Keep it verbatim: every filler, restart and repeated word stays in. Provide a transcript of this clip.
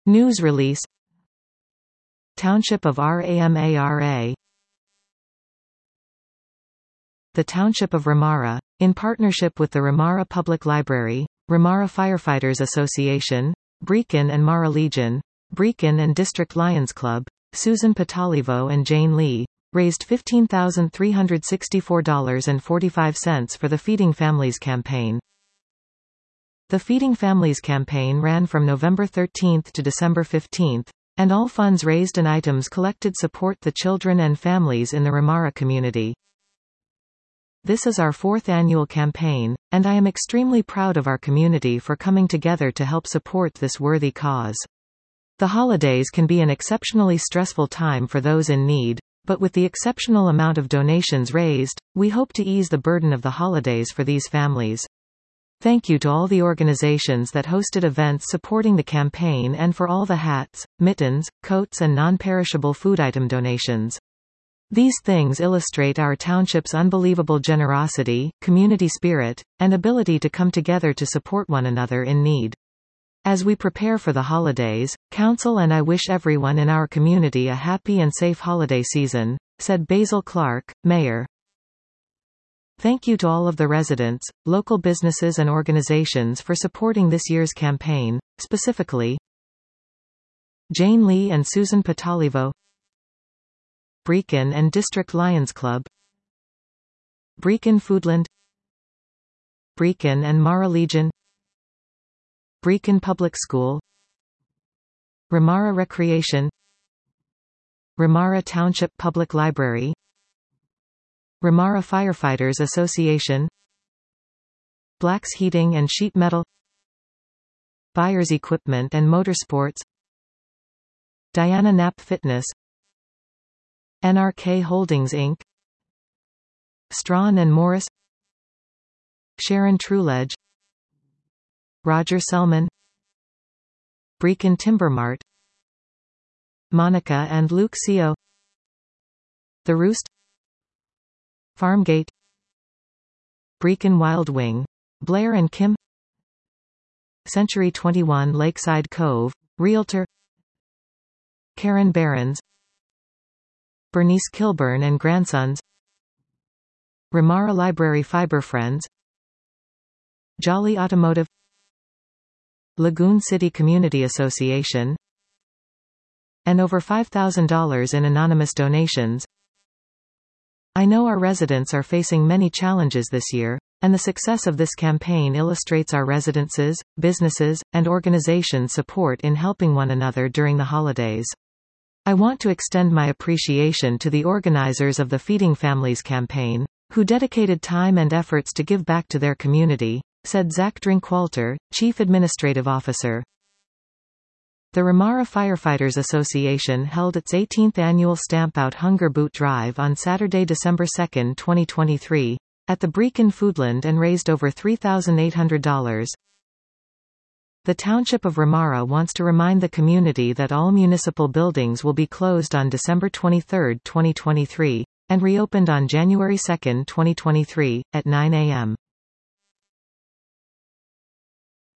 News release. Township of Ramara. The Township of Ramara, in partnership with the Ramara Public Library, Ramara Firefighters Association, Brecon and Mara Legion, Brecon and District Lions Club, Susan Patalivo and Jane Lee, raised fifteen thousand three hundred sixty-four dollars and forty-five cents for the Feeding Families campaign. The Feeding Families campaign ran from November thirteenth to December fifteenth, and all funds raised and items collected support the children and families in the Ramara community. This is our fourth annual campaign, and I am extremely proud of our community for coming together to help support this worthy cause. The holidays can be an exceptionally stressful time for those in need, but with the exceptional amount of donations raised, we hope to ease the burden of the holidays for these families. Thank you to all the organizations that hosted events supporting the campaign and for all the hats, mittens, coats and non-perishable food item donations. These things illustrate our township's unbelievable generosity, community spirit, and ability to come together to support one another in need. As we prepare for the holidays, Council and I wish everyone in our community a happy and safe holiday season, said Basil Clark, Mayor. Thank you to all of the residents, local businesses and organizations for supporting this year's campaign, specifically Jane Lee and Susan Patalivo, Brecon and District Lions Club, Brecon Foodland, Brecon and Mara Legion, Brecon Public School, Ramara Recreation, Ramara Township Public Library, Ramara Firefighters Association, Blacks Heating and Sheet Metal, Buyers Equipment and Motorsports, Diana Knapp Fitness, N R K Holdings Incorporated, Strawn and Morris, Sharon Truledge, Roger Selman, Brecon Timber Mart, Monica and Luke Seo, The Roost, Farmgate, Brecon Wild Wing, Blair and Kim, Century twenty-one Lakeside Cove, Realtor, Karen Barons, Bernice Kilburn and Grandsons, Ramara Library Fiber Friends, Jolly Automotive, Lagoon City Community Association, and over five thousand dollars in anonymous donations. I know our residents are facing many challenges this year, and the success of this campaign illustrates our residences, businesses, and organizations' support in helping one another during the holidays. I want to extend my appreciation to the organizers of the Feeding Families campaign, who dedicated time and efforts to give back to their community, said Zach Drinkwalter, Chief Administrative Officer. The Ramara Firefighters Association held its eighteenth annual Stamp Out Hunger Boot Drive on Saturday, December second, twenty twenty-three, at the Brecon Foodland and raised over three thousand eight hundred dollars. The Township of Ramara wants to remind the community that all municipal buildings will be closed on December twenty-third, twenty twenty-three, and reopened on January second, twenty twenty-three, at nine A M